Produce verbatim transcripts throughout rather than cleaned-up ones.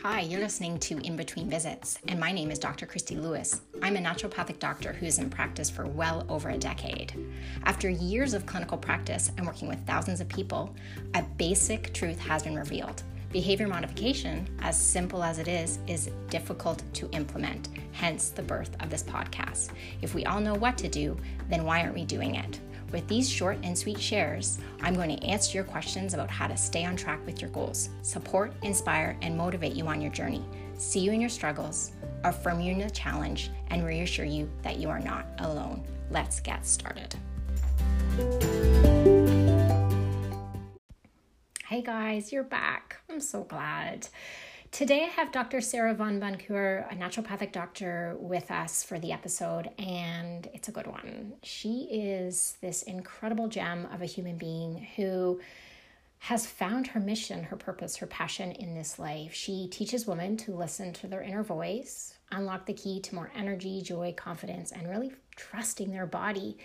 Hi, you're listening to In Between Visits, and my name is Doctor Christy Lewis. I'm a naturopathic doctor who's in practice for well over a decade. After years of clinical practice and working with thousands of people, a basic truth has been revealed. Behavior modification, as simple as it is, is difficult to implement, hence the birth of this podcast. If we all know what to do, then why aren't we doing it? With these short and sweet shares, I'm going to answer your questions about how to stay on track with your goals, support, inspire, and motivate you on your journey, see you in your struggles, affirm you in the challenge, and reassure you that you are not alone. Let's get started. Hey guys, you're back. I'm so glad. Today I have Doctor Sarah Van Bancour, a naturopathic doctor, with us for the episode, and it's a good one. She is this incredible gem of a human being who has found her mission, her purpose, her passion in this life. She teaches women to listen to their inner voice, unlock the key to more energy, joy, confidence, and really trusting their body.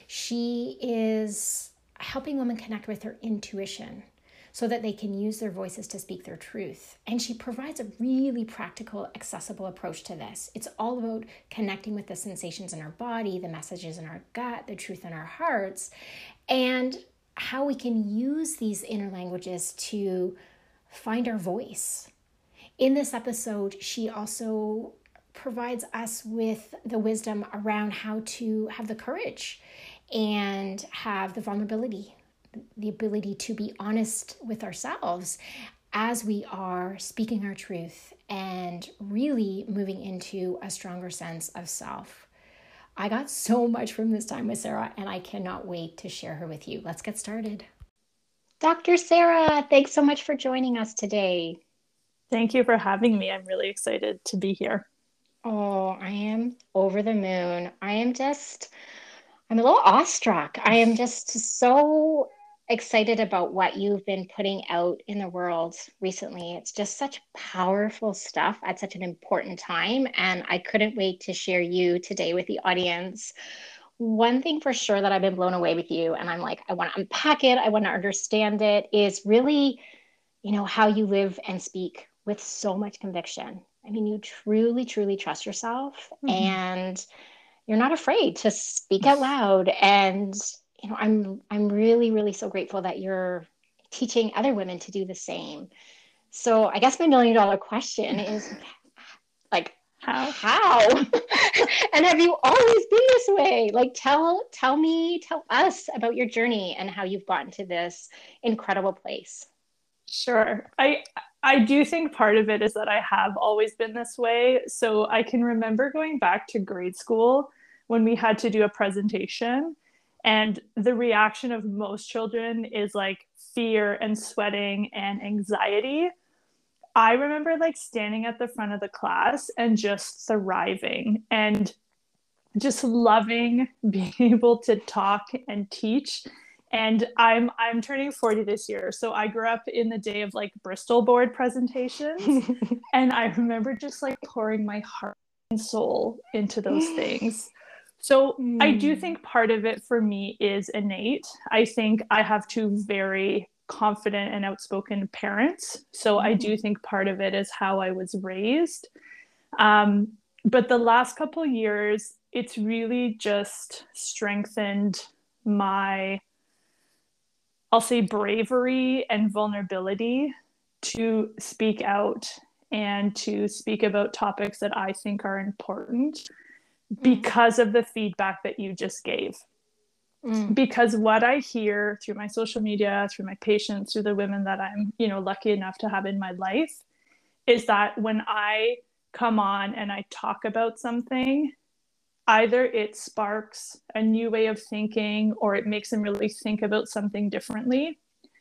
She is helping women connect with their intuition, so that they can use their voices to speak their truth. And she provides a really practical, accessible approach to this. It's all about connecting with the sensations in our body, the messages in our gut, the truth in our hearts, and how we can use these inner languages to find our voice. In this episode, she also provides us with the wisdom around how to have the courage and have the vulnerability, the ability to be honest with ourselves as we are speaking our truth and really moving into a stronger sense of self. I got so much from this time with Sarah, and I cannot wait to share her with you. Let's get started. Doctor Sarah, thanks so much for joining us today. Thank you for having me. I'm really excited to be here. Oh, I am over the moon. I am just, I'm a little awestruck. I am just so excited about what you've been putting out in the world recently. It's just such powerful stuff at such an important time, and I couldn't wait to share you today with the audience. One thing for sure that I've been blown away with you, and I'm like, I want to unpack it, I want to understand it, is really, you know, how you live and speak with so much conviction. I mean, you truly, truly trust yourself, mm-hmm. and you're not afraid to speak out loud. And you know, I'm I'm really, really so grateful that you're teaching other women to do the same. So I guess my million dollar question is, like, how? How? And have you always been this way? Like, tell tell me, tell us about your journey and how you've gotten to this incredible place. Sure. I I do think part of it is that I have always been this way. So I can remember going back to grade school when we had to do a presentation. And the reaction of most children is like fear and sweating and anxiety. I remember like standing at the front of the class and just thriving and just loving being able to talk and teach. And I'm I'm turning forty this year. So I grew up in the day of like Bristol board presentations. And I remember just like pouring my heart and soul into those things. So mm. I do think part of it for me is innate. I think I have two very confident and outspoken parents. So mm. I do think part of it is how I was raised. Um, but the last couple of years, it's really just strengthened my, I'll say, bravery and vulnerability to speak out and to speak about topics that I think are important, because of the feedback that you just gave. Mm. Because what I hear through my social media, through my patients, through the women that I'm, you know, lucky enough to have in my life, is that when I come on and I talk about something, either it sparks a new way of thinking or it makes them really think about something differently.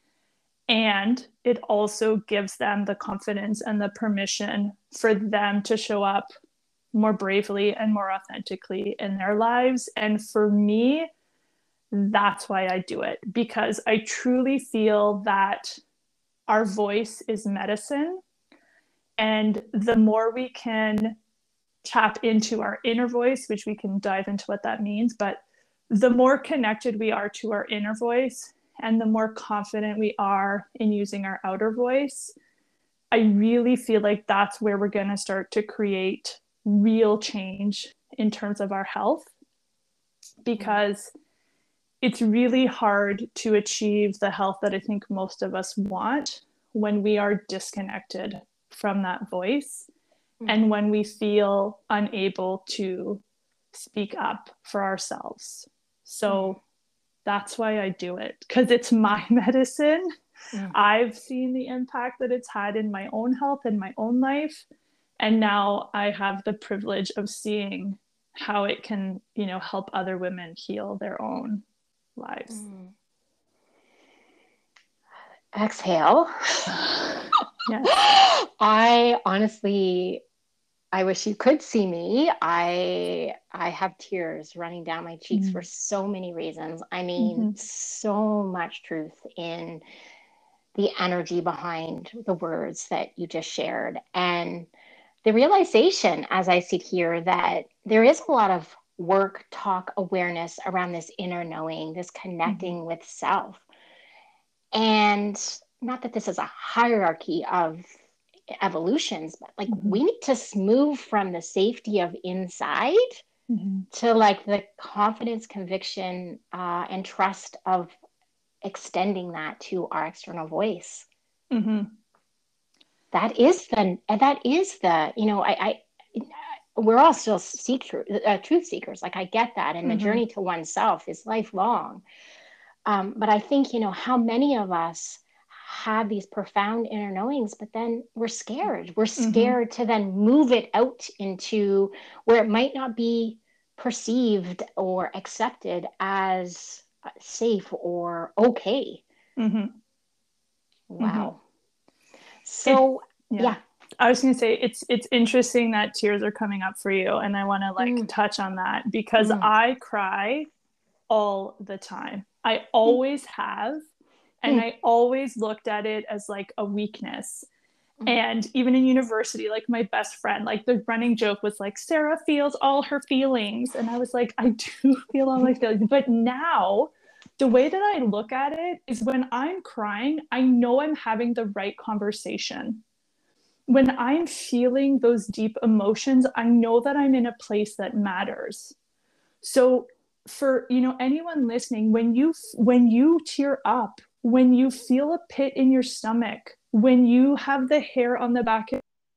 And it also gives them the confidence and the permission for them to show up more bravely and more authentically in their lives. And for me, that's why I do it, because I truly feel that our voice is medicine. And the more we can tap into our inner voice, which we can dive into what that means, but the more connected we are to our inner voice and the more confident we are in using our outer voice, I really feel like that's where we're going to start to create real change in terms of our health, because it's really hard to achieve the health that I think most of us want when we are disconnected from that voice, mm-hmm. and when we feel unable to speak up for ourselves. So mm-hmm. that's why I do it, because it's my medicine. Mm-hmm. I've seen the impact that it's had in my own health and my own life. And now I have the privilege of seeing how it can, you know, help other women heal their own lives. Mm. Exhale. Yes. I honestly, I wish you could see me. I I have tears running down my cheeks mm. for so many reasons. I mean, mm-hmm. so much truth in the energy behind the words that you just shared. And the realization as I sit here that there is a lot of work, talk, awareness around this inner knowing, this connecting mm-hmm. with self. And not that this is a hierarchy of evolutions, but like mm-hmm. we need to move from the safety of inside mm-hmm. to like the confidence, conviction, uh, and trust of extending that to our external voice. Mm-hmm. That is the, that is the, you know, I, I we're all still seek truth, uh, truth seekers. Like I get that. And mm-hmm. the journey to oneself is lifelong. Um, but I think, you know, how many of us have these profound inner knowings, but then we're scared. We're scared mm-hmm. to then move it out into where it might not be perceived or accepted as safe or okay. Mm-hmm. Wow. Mm-hmm. So, it, yeah. yeah. I was going to say, it's it's interesting that tears are coming up for you. And I want to like mm. touch on that because mm. I cry all the time. I always mm. have. And mm. I always looked at it as like a weakness. Mm. And even in university, like my best friend, like the running joke was like, Sarah feels all her feelings. And I was like, I do feel all my feelings. But now the way that I look at it is when I'm crying, I know I'm having the right conversation. When I'm feeling those deep emotions, I know that I'm in a place that matters. So for, you know, anyone listening, when you, when you tear up, when you feel a pit in your stomach, when you have the hair on the back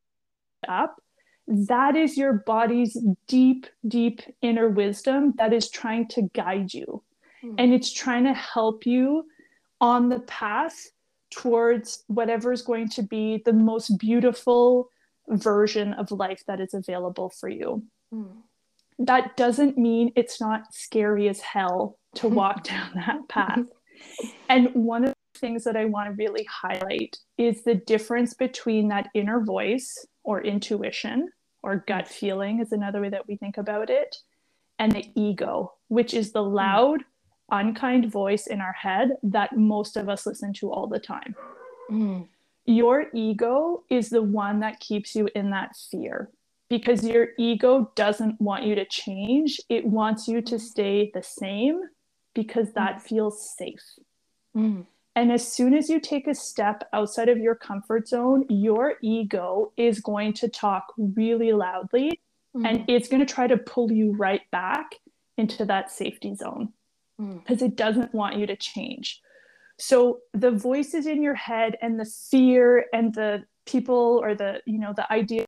up, that is your body's deep, deep inner wisdom that is trying to guide you. Mm. And it's trying to help you on the path towards whatever is going to be the most beautiful version of life that is available for you. Mm. That doesn't mean it's not scary as hell to walk down that path. And one of the things that I want to really highlight is the difference between that inner voice or intuition or gut feeling is another way that we think about it, and the ego, which is the loud, unkind voice in our head that most of us listen to all the time. Mm. Your ego is the one that keeps you in that fear because your ego doesn't want you to change. It wants you to stay the same because that mm. feels safe. Mm. And as soon as you take a step outside of your comfort zone, your ego is going to talk really loudly mm. and it's going to try to pull you right back into that safety zone. Because it doesn't want you to change. So the voices in your head and the fear and the people or the, you know, the idea,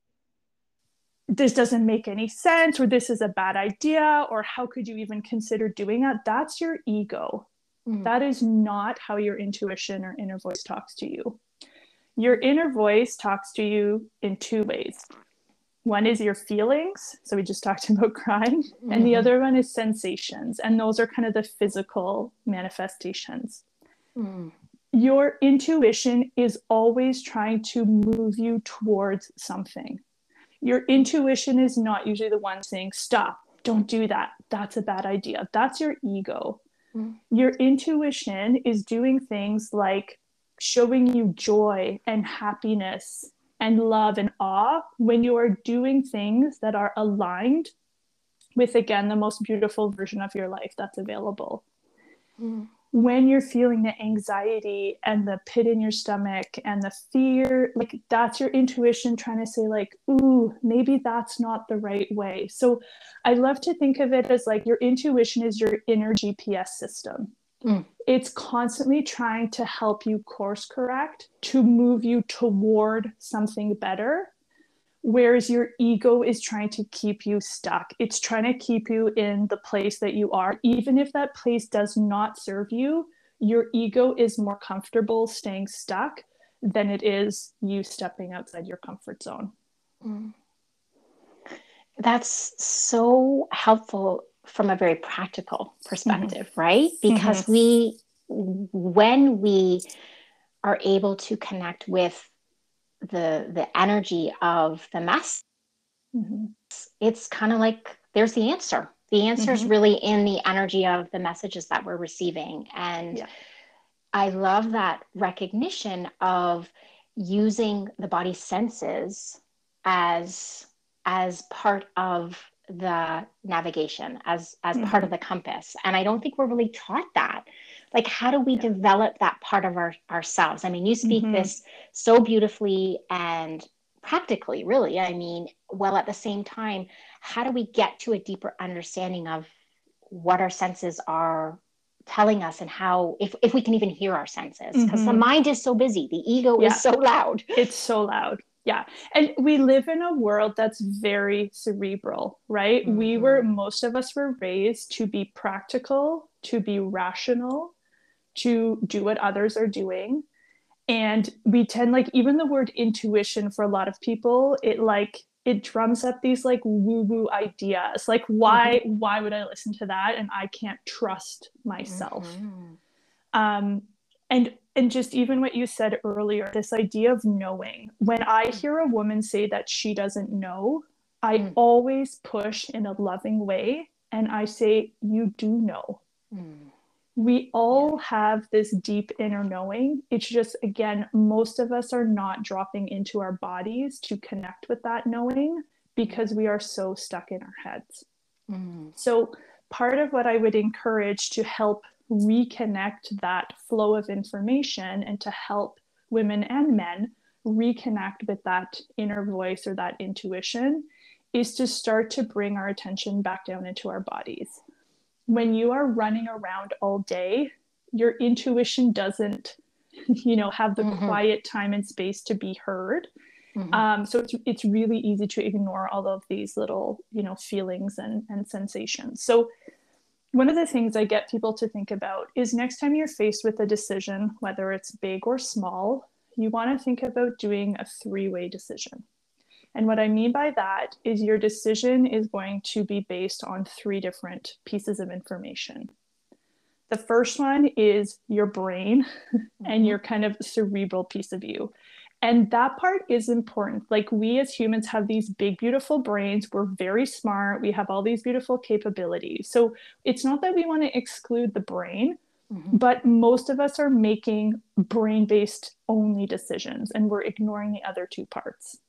this doesn't make any sense, or this is a bad idea, or how could you even consider doing that? That's your ego. Mm. That is not how your intuition or inner voice talks to you. Your inner voice talks to you in two ways. One is your feelings. So we just talked about crying. Mm-hmm. And the other one is sensations. And those are kind of the physical manifestations. Mm. Your intuition is always trying to move you towards something. Your intuition is not usually the one saying, stop, don't do that. That's a bad idea. That's your ego. Mm. Your intuition is doing things like showing you joy and happiness and love and awe when you are doing things that are aligned with, again, the most beautiful version of your life that's available. Mm. when you're feeling the anxiety and the pit in your stomach and the fear, like that's your intuition trying to say like, ooh, maybe that's not the right way. So I love to think of it as like your intuition is your inner G P S system. Mm. It's constantly trying to help you course correct, to move you toward something better. Whereas your ego is trying to keep you stuck. It's trying to keep you in the place that you are. Even if that place does not serve you, your ego is more comfortable staying stuck than it is you stepping outside your comfort zone. Mm. That's so helpful from a very practical perspective, mm-hmm. right? Because mm-hmm. we, when we are able to connect with the the energy of the mess, mm-hmm. it's kind of like there's the answer. The answer is mm-hmm. really in the energy of the messages that we're receiving. And yeah. I love that recognition of using the body's senses as as part of the navigation, as as mm-hmm. part of the compass. And I don't think we're really taught that. Like, how do we yeah. develop that part of our ourselves? I mean, you speak mm-hmm. this so beautifully and practically, really. I mean, well, at the same time, how do we get to a deeper understanding of what our senses are telling us and how, if, if we can even hear our senses? Because mm-hmm. the mind is so busy. The ego yeah. is so loud. It's so loud. Yeah. And we live in a world that's very cerebral, right? Mm-hmm. We were, most of us were raised to be practical, to be rational, to do what others are doing. And we tend, like, even the word intuition for a lot of people, it like, it drums up these like woo-woo ideas. Like, why, mm-hmm. why would I listen to that? And I can't trust myself. Mm-hmm. Um, and, and just even what you said earlier, this idea of knowing. When I hear a woman say that she doesn't know, I mm. always push in a loving way. And I say, you do know. Mm. We all yeah. have this deep inner knowing. It's just, again, most of us are not dropping into our bodies to connect with that knowing because we are so stuck in our heads. Mm. So part of what I would encourage to help reconnect that flow of information and to help women and men reconnect with that inner voice or that intuition is to start to bring our attention back down into our bodies. When you are running around all day, your intuition doesn't, you know, have the mm-hmm. quiet time and space to be heard. Mm-hmm. Um, so it's, it's really easy to ignore all of these little, you know, feelings and, and sensations. So one of the things I get people to think about is next time you're faced with a decision, whether it's big or small, you want to think about doing a three-way decision. And what I mean by that is your decision is going to be based on three different pieces of information. The first one is your brain mm-hmm. and your kind of cerebral piece of you. And that part is important. Like, we as humans have these big, beautiful brains. We're very smart. We have all these beautiful capabilities. So it's not that we want to exclude the brain, mm-hmm. but most of us are making brain-based only decisions and we're ignoring the other two parts.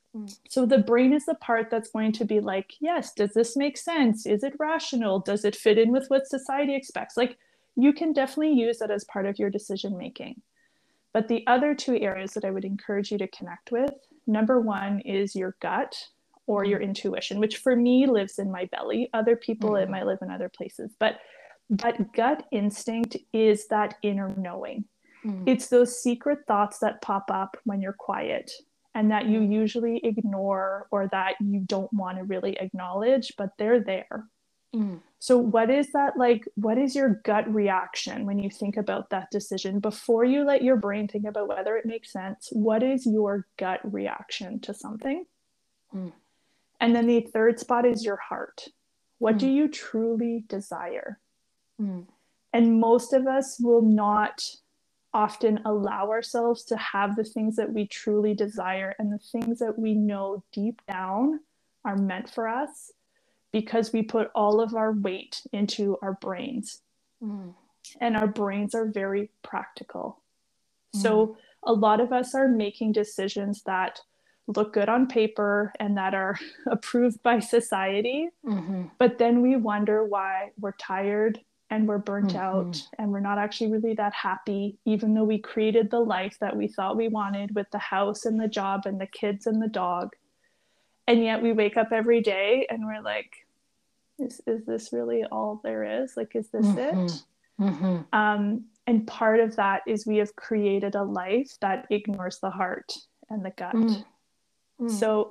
So the brain is the part that's going to be like, yes, does this make sense? Is it rational? Does it fit in with what society expects? Like, you can definitely use that as part of your decision making. But the other two areas that I would encourage you to connect with, number one is your gut or your intuition, which for me lives in my belly. Other people, mm-hmm. it might live in other places. But that gut instinct is that inner knowing. Mm-hmm. It's those secret thoughts that pop up when you're quiet, and that you usually ignore or that you don't want to really acknowledge, but they're there. Mm. So what is that like, what is your gut reaction when you think about that decision? Before you let your brain think about whether it makes sense, what is your gut reaction to something? Mm. And then the third spot is your heart. What mm. do you truly desire? Mm. And most of us will not often allow ourselves to have the things that we truly desire and the things that we know deep down are meant for us because we put all of our weight into our brains. Mm. And our brains are very practical. Mm. So a lot of us are making decisions that look good on paper and that are approved by society. Mm-hmm. But then we wonder why we're tired, and we're burnt Mm-hmm. out and we're not actually really that happy, even though we created the life that we thought we wanted with the house and the job and the kids and the dog. And yet we wake up every day and we're like, is, is this really all there is? Like, is this Mm-hmm. it? Mm-hmm. Um, and part of that is we have created a life that ignores the heart and the gut. Mm-hmm. So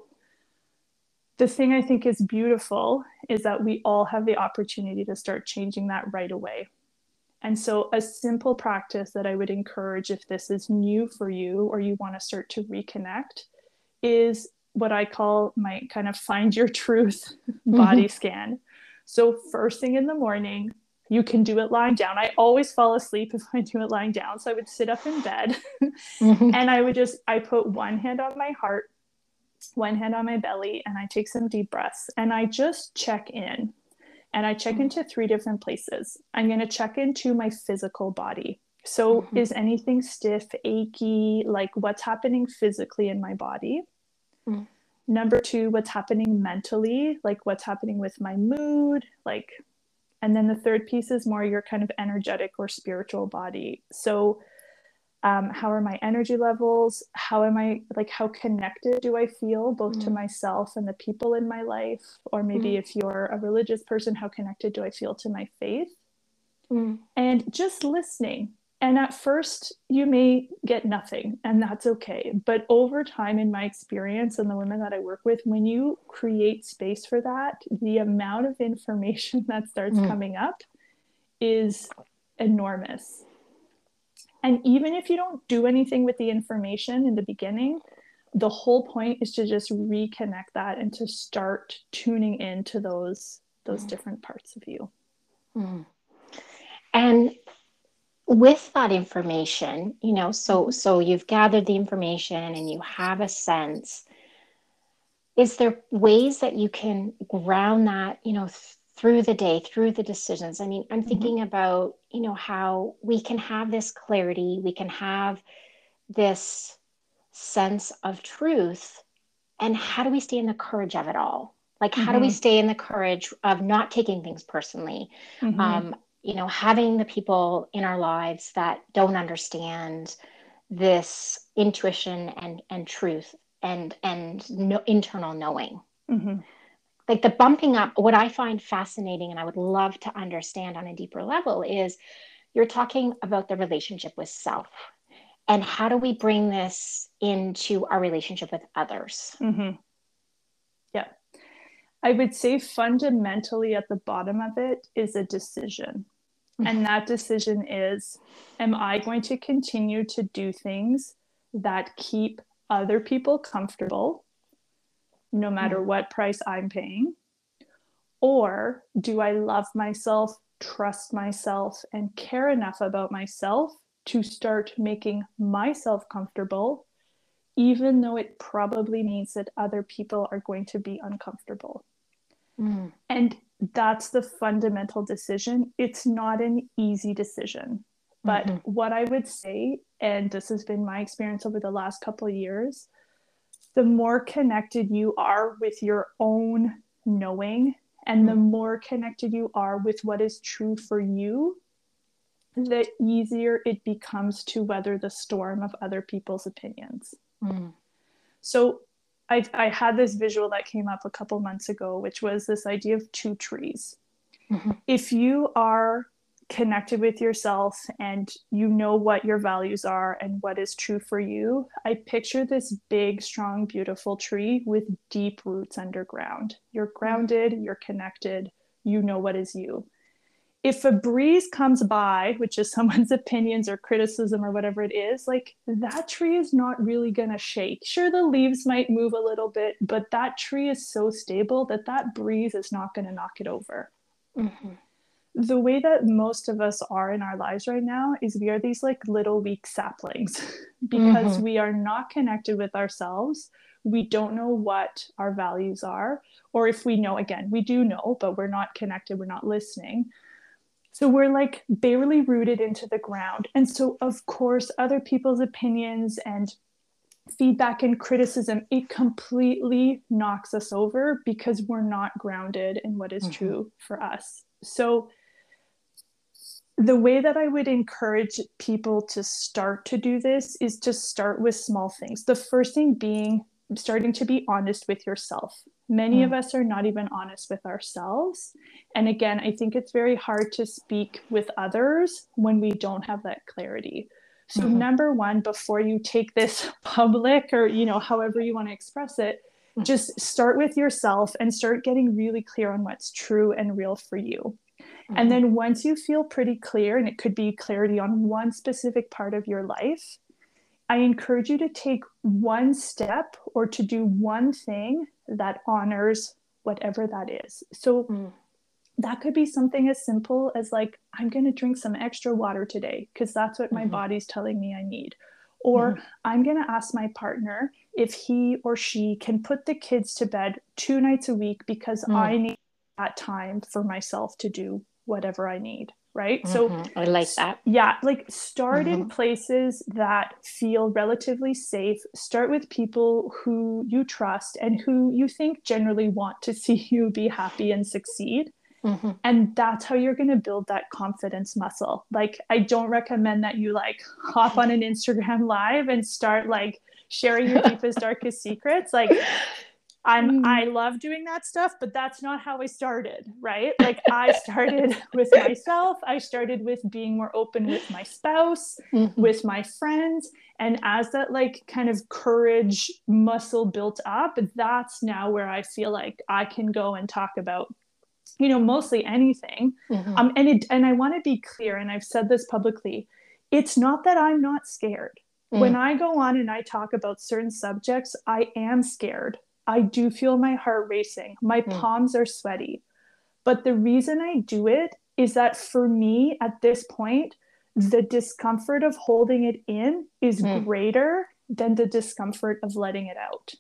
the thing I think is beautiful is that we all have the opportunity to start changing that right away. And so a simple practice that I would encourage if this is new for you or you want to start to reconnect is what I call my kind of find your truth body Mm-hmm. scan. So first thing in the morning, you can do it lying down. I always fall asleep if I do it lying down. So I would sit up in bed Mm-hmm. and I would just, I put one hand on my heart, one hand on my belly, and I take some deep breaths and I just check in. And I check into three different places. I'm going to check into my physical body. So Mm-hmm. is anything stiff, achy, like what's happening physically in my body? Mm-hmm. Number two, what's happening mentally, like what's happening with my mood, like, and then the third piece is more your kind of energetic or spiritual body. So um, how are my energy levels? How am I, like, how connected do I feel both mm. to myself and the people in my life? Or maybe mm. if you're a religious person, how connected do I feel to my faith? Mm. And just listening. And at first you may get nothing, and that's okay. But over time, in my experience and the women that I work with, when you create space for that, the amount of information that starts mm. coming up is enormous. And even if you don't do anything with the information in the beginning, the whole point is to just reconnect that and to start tuning into those, those mm. different parts of you. Mm. And with that information, you know, so, so you've gathered the information and you have a sense, is there ways that you can ground that, you know, th- through the day, through the decisions? I mean, I'm thinking mm-hmm. about, you know, how we can have this clarity, we can have this sense of truth, and how do we stay in the courage of it all? Like, how mm-hmm. do we stay in the courage of not taking things personally? Mm-hmm. Um, you know, having the people in our lives that don't understand this intuition and, and truth and, and no, internal knowing. Mm-hmm. Like the bumping up, what I find fascinating and I would love to understand on a deeper level is you're talking about the relationship with self and how do we bring this into our relationship with others? Mm-hmm. Yeah. I would say fundamentally at the bottom of it is a decision. And that decision is, am I going to continue to do things that keep other people comfortable, no matter mm. what price I'm paying? Or do I love myself, trust myself, and care enough about myself to start making myself comfortable, even though it probably means that other people are going to be uncomfortable? Mm. And that's the fundamental decision. It's not an easy decision. But mm-hmm. what I would say, and this has been my experience over the last couple of years, the more connected you are with your own knowing and mm-hmm. the more connected you are with what is true for you, the easier it becomes to weather the storm of other people's opinions. Mm. So I, I had this visual that came up a couple months ago, which was this idea of two trees. Mm-hmm. If you are connected with yourself and you know what your values are and what is true for you, I picture this big, strong, beautiful tree with deep roots underground. You're grounded, mm-hmm. you're connected, you know what is you. If a breeze comes by, which is someone's opinions or criticism or whatever it is, like that tree is not really going to shake. Sure, the leaves might move a little bit, but that tree is so stable that that breeze is not going to knock it over. Mm-hmm. The way that most of us are in our lives right now is we are these like little weak saplings because mm-hmm. we are not connected with ourselves. We don't know what our values are, or if we know, again, we do know, but we're not connected, we're not listening. So we're like barely rooted into the ground. And so, of course, other people's opinions and feedback and criticism, it completely knocks us over because we're not grounded in what is mm-hmm. true for us. So the way that I would encourage people to start to do this is to start with small things. The first thing being starting to be honest with yourself. Many mm. of us are not even honest with ourselves. And again, I think it's very hard to speak with others when we don't have that clarity. So mm-hmm. number one, before you take this public or, you know, however you want to express it, mm-hmm. just start with yourself and start getting really clear on what's true and real for you. Mm-hmm. And then once you feel pretty clear, and it could be clarity on one specific part of your life, I encourage you to take one step or to do one thing that honors whatever that is. So mm. that could be something as simple as like, I'm going to drink some extra water today because that's what my mm-hmm. body's telling me I need. Or mm-hmm. I'm going to ask my partner if he or she can put the kids to bed two nights a week because mm. I need that time for myself to do whatever I need. Right. Mm-hmm. So I like that. Yeah. Like start mm-hmm. in places that feel relatively safe. Start with people who you trust and who you think generally want to see you be happy and succeed. Mm-hmm. And that's how you're going to build that confidence muscle. Like, I don't recommend that you like hop on an Instagram live and start like sharing your deepest, darkest secrets. Like, I'm, mm. I love doing that stuff, but that's not how I started, right? Like I started with myself. I started with being more open with my spouse, mm-hmm. with my friends. And as that like kind of courage muscle built up, that's now where I feel like I can go and talk about, you know, mostly anything. Mm-hmm. Um, and it, and I want to be clear, and I've said this publicly, it's not that I'm not scared. Mm. When I go on and I talk about certain subjects, I am scared. I do feel my heart racing. My mm. palms are sweaty. But the reason I do it is that for me at this point, the discomfort of holding it in is mm. greater than the discomfort of letting it out.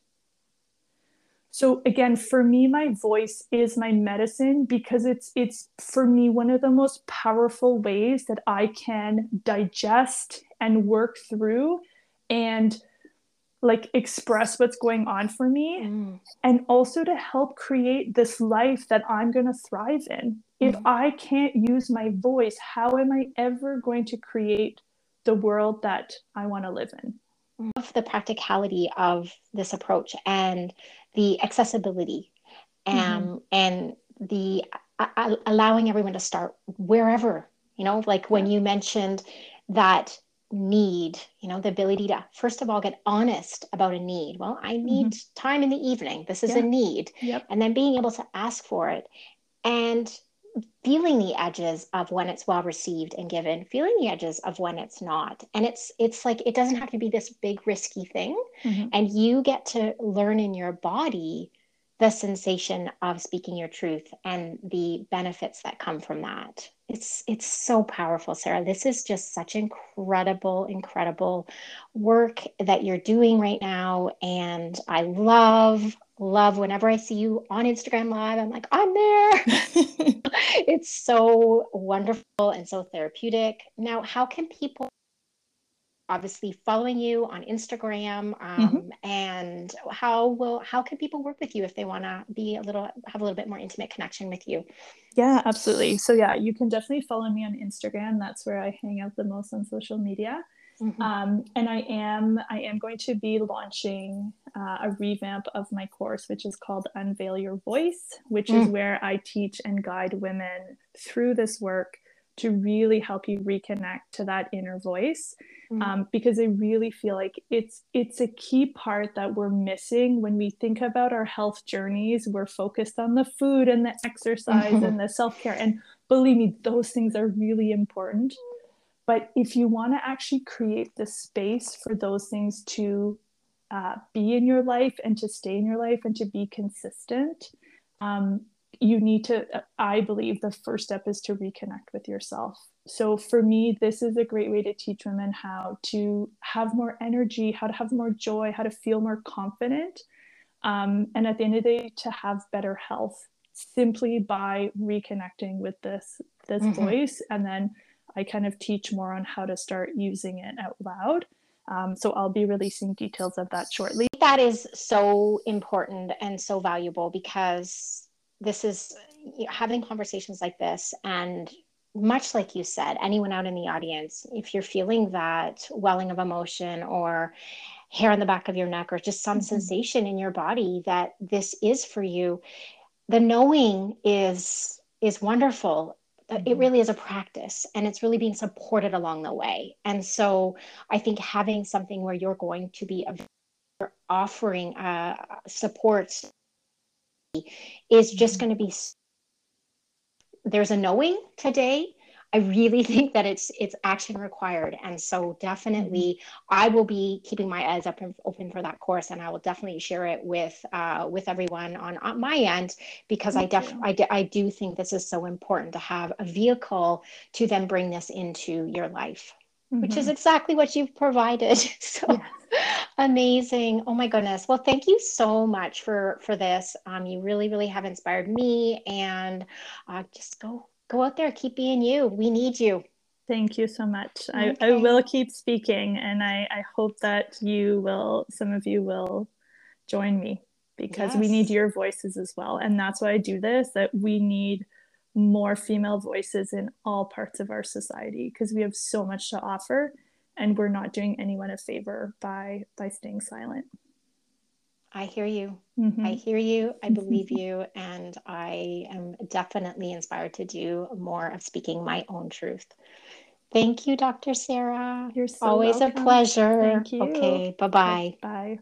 So again, for me, my voice is my medicine because it's, it's for me, one of the most powerful ways that I can digest and work through and like express what's going on for me mm. and also to help create this life that I'm going to thrive in. Mm. If I can't use my voice, how am I ever going to create the world that I want to live in? Of the practicality of this approach and the accessibility um, mm-hmm. and the uh, allowing everyone to start wherever, you know, like when you mentioned that need, you know, the ability to, first of all, get honest about a need. Well, I need mm-hmm. time in the evening. This is yeah. a need. Yep. And then being able to ask for it and feeling the edges of when it's well received and given, feeling the edges of when it's not. And it's, it's like, it doesn't have to be this big risky thing. Mm-hmm. And you get to learn in your body the sensation of speaking your truth and the benefits that come from that. It's, it's so powerful, Sarah. This is just such incredible, incredible work that you're doing right now. And I love, love whenever I see you on Instagram Live, I'm like, I'm there. It's so wonderful and so therapeutic. Now, how can people obviously following you on Instagram um, mm-hmm. and how will, how can people work with you if they want to be a little, have a little bit more intimate connection with you? Yeah, absolutely. So yeah, you can definitely follow me on Instagram. That's where I hang out the most on social media. Mm-hmm. Um, and I am, I am going to be launching uh, a revamp of my course, which is called Unveil Your Voice, which mm. is where I teach and guide women through this work to really help you reconnect to that inner voice. Mm. Um, because I really feel like it's, it's a key part that we're missing when we think about our health journeys. We're focused on the food and the exercise mm-hmm. and the self-care. And believe me, those things are really important. But if you want to actually create the space for those things to uh, be in your life and to stay in your life and to be consistent, um, you need to, I believe the first step is to reconnect with yourself. So for me, this is a great way to teach women how to have more energy, how to have more joy, how to feel more confident. Um, and at the end of the day, to have better health simply by reconnecting with this, this mm-hmm. voice. And then I kind of teach more on how to start using it out loud. Um, so I'll be releasing details of that shortly. That is so important and so valuable because this is having conversations like this and much like you said, anyone out in the audience, if you're feeling that welling of emotion or hair on the back of your neck or just some mm-hmm. sensation in your body that this is for you, the knowing is is wonderful. Mm-hmm. It really is a practice, and it's really being supported along the way. And so I think having something where you're going to be offering uh, support is just mm-hmm. going to be, there's a knowing today. I really think that it's it's action required. And so definitely mm-hmm. I will be keeping my eyes up and open for that course, and I will definitely share it with uh, with everyone on, on my end, because Thank I def I, I do think this is so important to have a vehicle to then bring this into your life, mm-hmm. which is exactly what you've provided. So yes. Amazing. Oh my goodness. Well, thank you so much for for this. Um, you really, really have inspired me, and uh, just go Go out there, keep being you. We need you. Thank you so much. Okay. I, I will keep speaking, and I, I hope that you will, some of you will join me, because yes. we need your voices as well. And that's why I do this, that we need more female voices in all parts of our society, because we have so much to offer, and we're not doing anyone a favor by by staying silent. I hear you. Mm-hmm. I hear you. I believe you. And I am definitely inspired to do more of speaking my own truth. Thank you, Doctor Sarah. You're so Always welcome. a pleasure. Thank you. Okay. Bye-bye. Bye.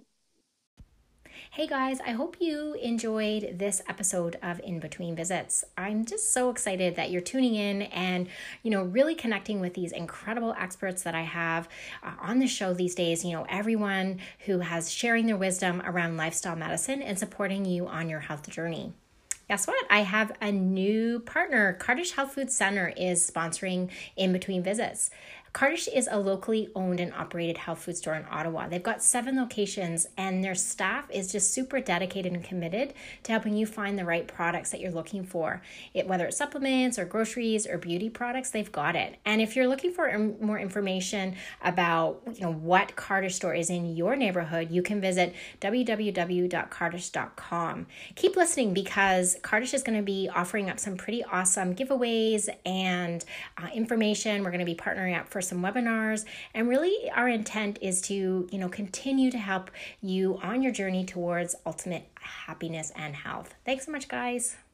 Hey guys, I hope you enjoyed this episode of In Between Visits. I'm just so excited that you're tuning in and, you know, really connecting with these incredible experts that I have uh, on the show these days. You know, everyone who has sharing their wisdom around lifestyle medicine and supporting you on your health journey. Guess what? I have a new partner. Kardish Health Food Center is sponsoring In Between Visits. Kardish is a locally owned and operated health food store in Ottawa. They've got seven locations, and their staff is just super dedicated and committed to helping you find the right products that you're looking for. It, whether it's supplements or groceries or beauty products, they've got it. And if you're looking for im- more information about, you know, what Kardish store is in your neighborhood, you can visit w w w dot kardish dot com. Keep listening, because Kardish is going to be offering up some pretty awesome giveaways and uh, information. We're going to be partnering up for some webinars, and really our intent is to, you know, continue to help you on your journey towards ultimate happiness and health. Thanks so much, guys.